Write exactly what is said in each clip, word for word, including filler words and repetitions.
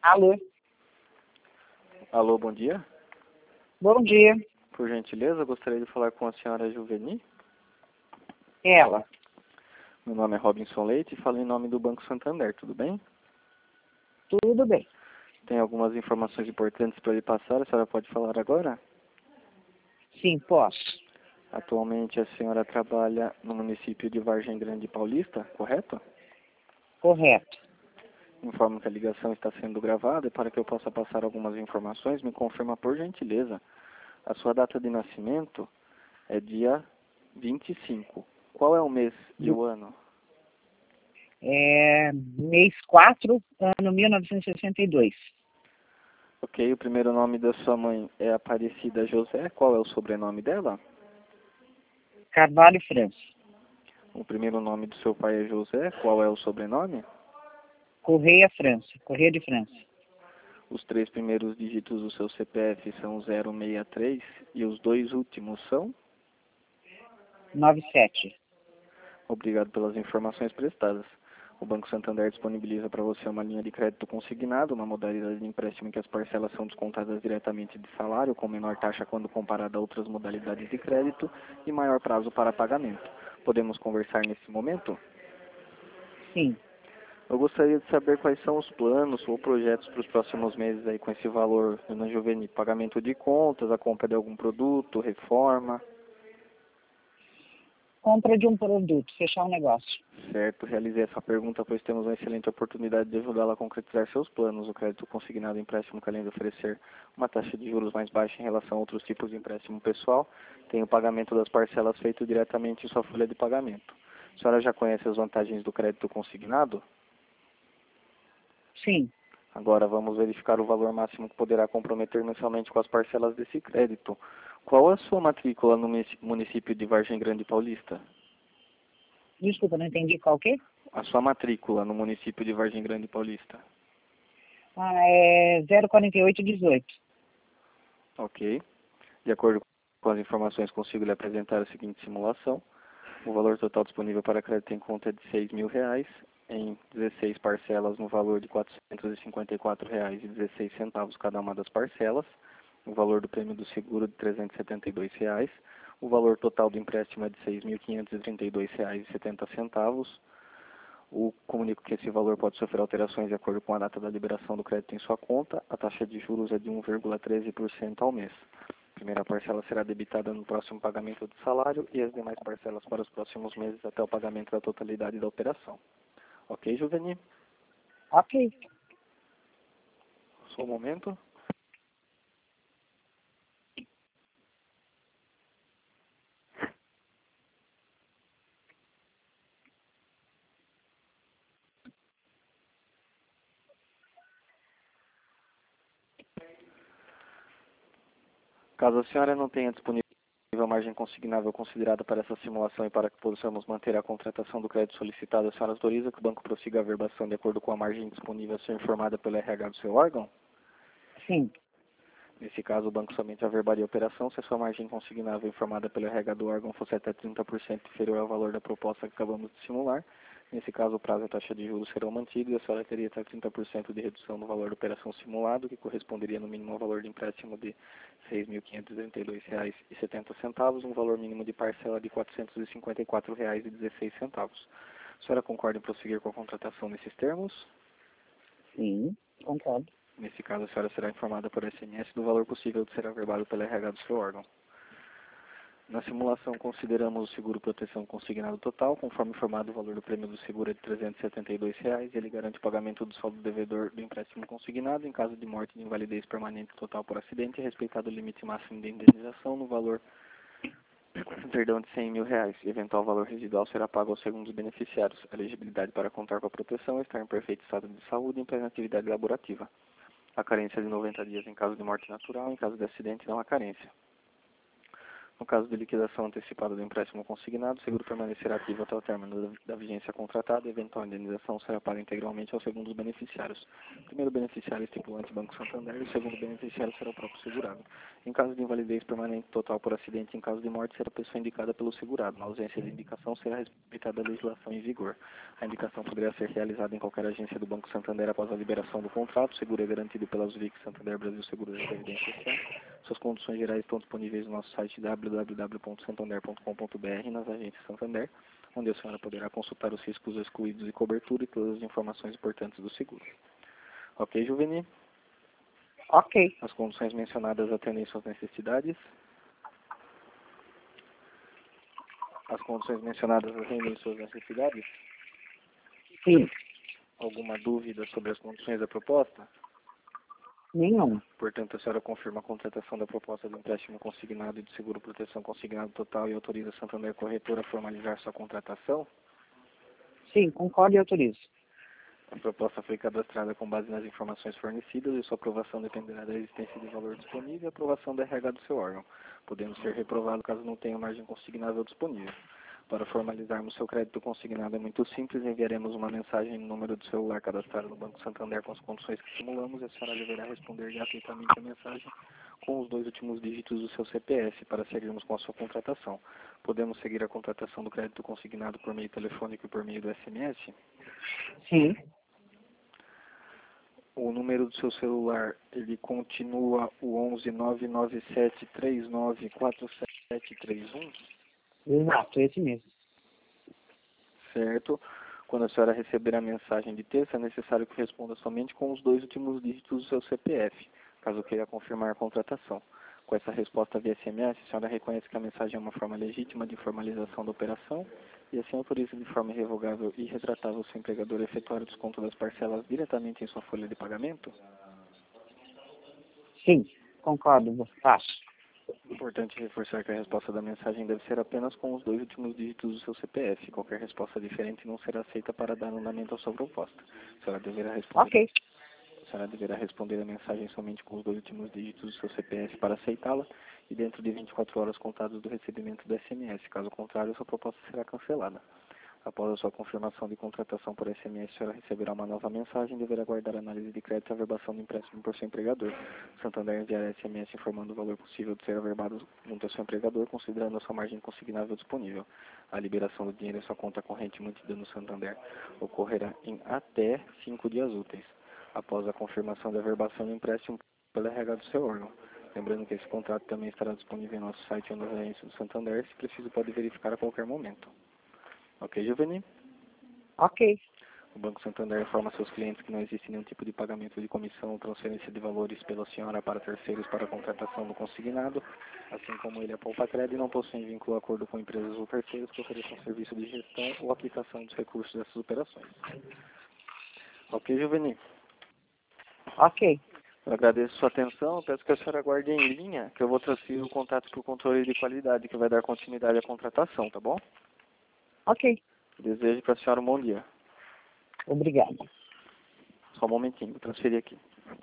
Alô? Alô, bom dia. Bom dia. Por gentileza, gostaria de falar com a senhora Juveni. Ela. Meu nome é Robinson Leite e falo em nome do Banco Santander, tudo bem? Tudo bem. Tem algumas informações importantes para lhe passar, a senhora pode falar agora? Sim, posso. Atualmente a senhora trabalha no município de Vargem Grande Paulista, correto? Correto. Informo que a ligação está sendo gravada e para que eu possa passar algumas informações, me confirma por gentileza. A sua data de nascimento é dia vinte e cinco. Qual é o mês e o ano? É mês quatro, ano mil novecentos e sessenta e dois. Ok, o primeiro nome da sua mãe é Aparecida José. Qual é o sobrenome dela? Carvalho França. O primeiro nome do seu pai é José. Qual é o sobrenome? Correia França. Correia de França. Os três primeiros dígitos do seu C P F são zero seis três e os dois últimos são? noventa e sete. Obrigado pelas informações prestadas. O Banco Santander disponibiliza para você uma linha de crédito consignado, uma modalidade de empréstimo em que as parcelas são descontadas diretamente de salário, com menor taxa quando comparada a outras modalidades de crédito e maior prazo para pagamento. Podemos conversar nesse momento? Sim. Eu gostaria de saber quais são os planos ou projetos para os próximos meses aí com esse valor na Juveni. Pagamento de contas, a compra de algum produto, reforma. Compra de um produto, fechar um negócio. Certo, realizei essa pergunta pois temos uma excelente oportunidade de ajudá-la a concretizar seus planos. O crédito consignado empréstimo que além de oferecer uma taxa de juros mais baixa em relação a outros tipos de empréstimo pessoal, tem o pagamento das parcelas feito diretamente em sua folha de pagamento. A senhora já conhece as vantagens do crédito consignado? Sim. Agora vamos verificar o valor máximo que poderá comprometer mensalmente com as parcelas desse crédito. Qual a sua matrícula no município de Vargem Grande Paulista? Desculpa, não entendi qual que? A sua matrícula no município de Vargem Grande Paulista. Ah, é zero quarenta e oito dezoito. Ok. De acordo com as informações, consigo lhe apresentar a seguinte simulação. O valor total disponível para crédito em conta é de seis mil reais, em dezesseis parcelas no valor de quatrocentos e cinquenta e quatro reais e dezesseis centavos cada uma das parcelas. O valor do prêmio do seguro de trezentos e setenta e dois reais. O valor total do empréstimo é de seis mil quinhentos e trinta e dois reais e setenta centavos. O comunico que esse valor pode sofrer alterações de acordo com a data da liberação do crédito em sua conta. A taxa de juros é de um vírgula treze por cento ao mês. A primeira parcela será debitada no próximo pagamento do salário e as demais parcelas para os próximos meses até o pagamento da totalidade da operação. Ok, Juveni? Ok. Só um momento. Caso a senhora não tenha disponível a margem consignável considerada para essa simulação e para que possamos manter a contratação do crédito solicitado, a senhora autoriza que o banco prossiga a verbação de acordo com a margem disponível a ser informada pelo R H do seu órgão? Sim. Nesse caso, o banco somente averbaria a operação se a sua margem consignável informada pelo R H do órgão fosse até trinta por cento inferior ao valor da proposta que acabamos de simular. Nesse caso, o prazo e a taxa de juros serão mantidos e a senhora teria até trinta por cento de redução no valor da operação simulado, que corresponderia no mínimo ao valor de empréstimo de seis mil quinhentos e trinta e dois reais e setenta centavos, um valor mínimo de parcela de quatrocentos e cinquenta e quatro reais e dezesseis centavos. A senhora concorda em prosseguir com a contratação nesses termos? Sim, concordo. Nesse caso, a senhora será informada por S M S do valor possível de ser averbado pelo R H do seu órgão. Na simulação, consideramos o seguro proteção consignado total, conforme informado o valor do prêmio do seguro é de trezentos e setenta e dois reais e ele garante o pagamento do saldo devedor do empréstimo consignado em caso de morte e de invalidez permanente total por acidente, respeitado o limite máximo de indenização no valor perdão, de cem mil reais. Eventual valor residual será pago aos segundos beneficiários. A elegibilidade para contar com a proteção é estar em perfeito estado de saúde e em plena atividade laborativa. A carência de noventa dias em caso de morte natural, em caso de acidente não há carência. No caso de liquidação antecipada do empréstimo consignado, o seguro permanecerá ativo até o término da, da vigência contratada e a eventual indenização será paga integralmente aos segundos beneficiários. O primeiro beneficiário estipulante Banco Santander e o segundo beneficiário será o próprio segurado. Em caso de invalidez permanente total por acidente e em caso de morte, será a pessoa indicada pelo segurado. Na ausência de indicação, será respeitada a legislação em vigor. A indicação poderá ser realizada em qualquer agência do Banco Santander após a liberação do contrato. O seguro é garantido pelas V I C Santander Brasil Seguro da Previdência Social. Suas condições gerais estão disponíveis no nosso site w w w ponto santander ponto com ponto b r nas agências Santander, onde a senhora poderá consultar os riscos excluídos e cobertura e todas as informações importantes do seguro. Ok, Juveni? Ok. As condições mencionadas atendem suas necessidades? As condições mencionadas atendem suas necessidades? Sim. Alguma dúvida sobre as condições da proposta? Nenhuma. Portanto, a senhora confirma a contratação da proposta do empréstimo consignado e de seguro proteção consignado total e autoriza a Santander Corretora a formalizar sua contratação? Sim, concordo e autorizo. A proposta foi cadastrada com base nas informações fornecidas e sua aprovação dependerá da existência de valor disponível e aprovação da R H do seu órgão, podendo ser reprovado caso não tenha margem consignável disponível. Para formalizarmos seu crédito consignado é muito simples, enviaremos uma mensagem no número do celular cadastrado no Banco Santander com as condições que simulamos e a senhora deverá responder gratuitamente a mensagem com os dois últimos dígitos do seu C P F para seguirmos com a sua contratação. Podemos seguir a contratação do crédito consignado por meio telefônico e por meio do S M S? Sim. O número do seu celular, ele continua o onze nove nove sete três nove quatro sete três um? Exato, esse mesmo. Certo. Quando a senhora receber a mensagem de texto, é necessário que responda somente com os dois últimos dígitos do seu C P F, caso queira confirmar a contratação. Com essa resposta via S M S, a senhora reconhece que a mensagem é uma forma legítima de formalização da operação e assim autoriza de forma irrevogável e irretratável o seu empregador a efetuar o desconto das parcelas diretamente em sua folha de pagamento? Sim, concordo, faço. Importante reforçar que a resposta da mensagem deve ser apenas com os dois últimos dígitos do seu C P F. Qualquer resposta diferente não será aceita para dar andamento à sua proposta. A senhora deverá responder, Ok. a senhora deverá responder a mensagem somente com os dois últimos dígitos do seu C P F para aceitá-la e dentro de vinte e quatro horas contadas do recebimento do S M S. Caso contrário, sua proposta será cancelada. Após a sua confirmação de contratação por S M S, a senhora receberá uma nova mensagem e deverá aguardar a análise de crédito e averbação do empréstimo por seu empregador. Santander enviará S M S informando o valor possível de ser averbado junto ao seu empregador, considerando a sua margem consignável disponível. A liberação do dinheiro em sua conta corrente mantida no Santander ocorrerá em até cinco dias úteis, após a confirmação da averbação do empréstimo pela R H do seu órgão. Lembrando que esse contrato também estará disponível em nosso site ou nas agências do Santander, se preciso pode verificar a qualquer momento. Ok, Juveni? Ok. O Banco Santander informa seus clientes que não existe nenhum tipo de pagamento de comissão ou transferência de valores pela senhora para terceiros para a contratação do consignado, assim como ele, a Poupa Crédito, não possui vínculo ou acordo com empresas ou terceiros que ofereçam serviço de gestão ou aplicação dos recursos dessas operações. Ok, Juveni? Ok. Eu agradeço sua atenção, peço que a senhora aguarde em linha, que eu vou transferir o contato para o controle de qualidade, que vai dar continuidade à contratação, tá bom? Ok. Desejo para a senhora um bom dia. Obrigada. Só um momentinho, vou transferir aqui.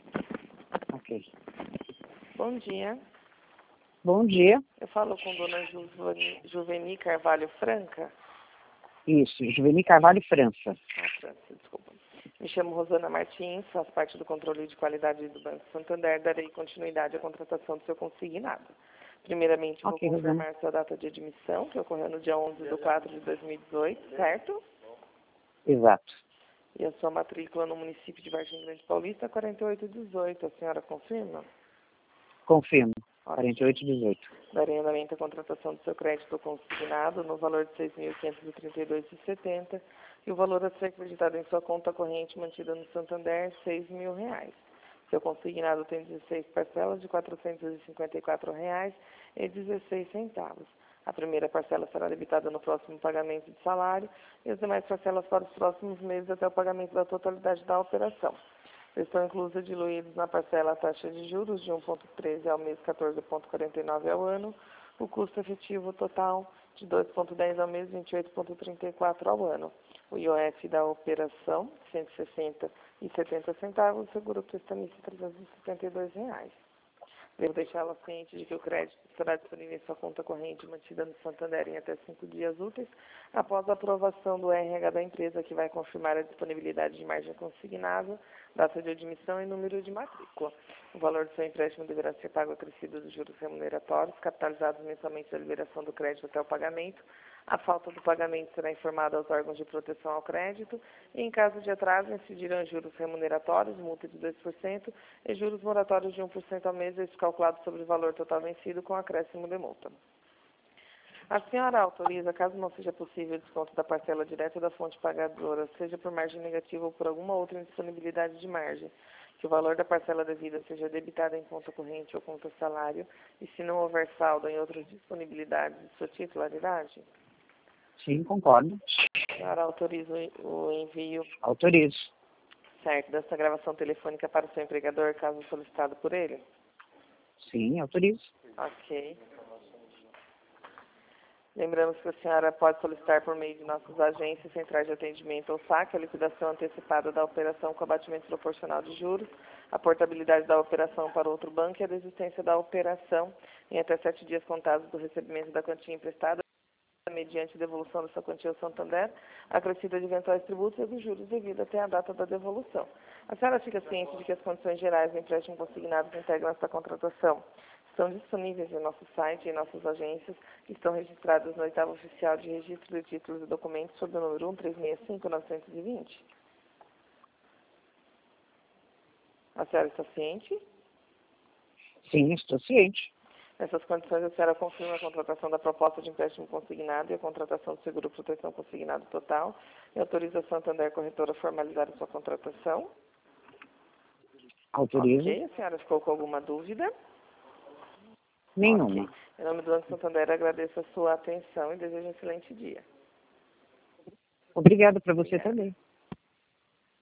Ok. Bom dia. Bom dia. Eu falo com dona Juveni, Juveni Carvalho Franca. Isso, Juveni Carvalho França. Ah, França, desculpa. Me chamo Rosana Martins, faço parte do controle de qualidade do Banco Santander. Darei continuidade à contratação do seu consignado. Primeiramente, vou Ok, confirmar Rosana. sua data de admissão, que ocorreu no dia onze de quatro de dois mil e dezoito, certo? Exato. E a sua matrícula no município de Vargem Grande Paulista, quarenta e oito dezoito. A senhora confirma? Confirmo. Ótimo. quarenta e oito dezoito. Darei andamento à contratação do seu crédito consignado no valor de seis mil quinhentos e trinta e dois reais e setenta centavos e o valor a ser acreditado em sua conta corrente mantida no Santander, seis mil reais. Seu consignado tem dezesseis parcelas de quatrocentos e cinquenta e quatro reais e dezesseis centavos. A primeira parcela será debitada no próximo pagamento de salário e as demais parcelas para os próximos meses até o pagamento da totalidade da operação. Estão inclusos diluídos na parcela a taxa de juros de um vírgula treze ao mês, quatorze vírgula quarenta e nove ao ano, o custo efetivo total de dois vírgula dez ao mês, vinte e oito vírgula trinta e quatro ao ano. O I O F da operação, cento e sessenta e setenta centavos, seguro prestamista trezentos e setenta e dois reais. Devo deixá-la ciente de que o crédito estará disponível em sua conta corrente mantida no Santander em até cinco dias úteis, após a aprovação do R H da empresa, que vai confirmar a disponibilidade de margem consignável, data de admissão e número de matrícula. O valor do seu empréstimo deverá ser pago acrescido dos juros remuneratórios, capitalizados mensalmente da liberação do crédito até o pagamento. A falta do pagamento será informada aos órgãos de proteção ao crédito e, em caso de atraso, incidirão juros remuneratórios, multa de dois por cento e juros moratórios de um por cento ao mês, isso calculado sobre o valor total vencido com acréscimo de multa. A senhora autoriza, caso não seja possível o desconto da parcela direta da fonte pagadora, seja por margem negativa ou por alguma outra indisponibilidade de margem, que o valor da parcela devida seja debitado em conta corrente ou conta salário, e se não houver saldo em outras disponibilidades de sua titularidade? Sim, concordo. A senhora autoriza o envio Autorizo. certo dessa gravação telefônica para o seu empregador, caso solicitado por ele? Sim, autorizo. Ok. Lembramos que a senhora pode solicitar por meio de nossas agências, centrais de atendimento ou saque, a liquidação antecipada da operação com abatimento proporcional de juros, a portabilidade da operação para outro banco e a desistência da operação em até sete dias contados do recebimento da quantia emprestada, mediante devolução dessa quantia ao Santander, acrescida de eventuais tributos e dos juros devido até a data da devolução. A senhora fica ciente de que as condições gerais do empréstimo consignado que integram esta contratação estão disponíveis em nosso site e em nossas agências, que estão registradas no oitavo oficial de registro de títulos e documentos sob o número um três seis cinco nove dois zero. A senhora está ciente? Sim, estou ciente. Nessas condições, a senhora confirma a contratação da proposta de empréstimo consignado e a contratação do seguro proteção consignado total e autoriza a Santander Corretora a formalizar a sua contratação? Autorizo. Ok, a senhora ficou com alguma dúvida? Nenhuma. Ok. Em nome do Banco Santander, agradeço a sua atenção e desejo um excelente dia. Obrigado para você Obrigada. também.